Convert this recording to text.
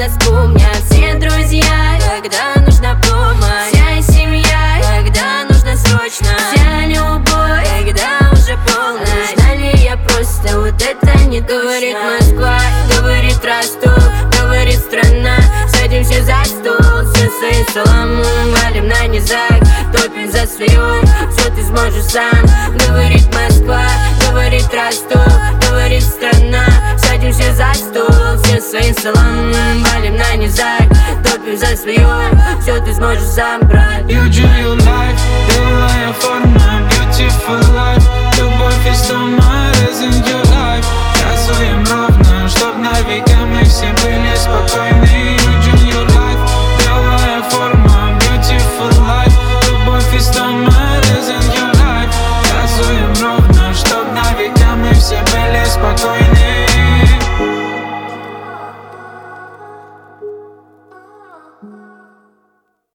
Москву. У меня все друзья, когда нужна помощь. Вся семья, когда нужно срочно. Вся любовь, когда уже полночь. Нужна ли я просто, вот это не говорит Москва, говорит Ростов, говорит страна. Садимся за стол, все свои саламы валим на низах, топим за свое, все ты сможешь сам. Говорит Москва, говорит Ростов, говорит страна. Садимся за стол, все свои саламы валим на низах, топим за свое, все ты сможешь сам, брат. You do your life, you lying for my beautiful life. Любовь из дома, resin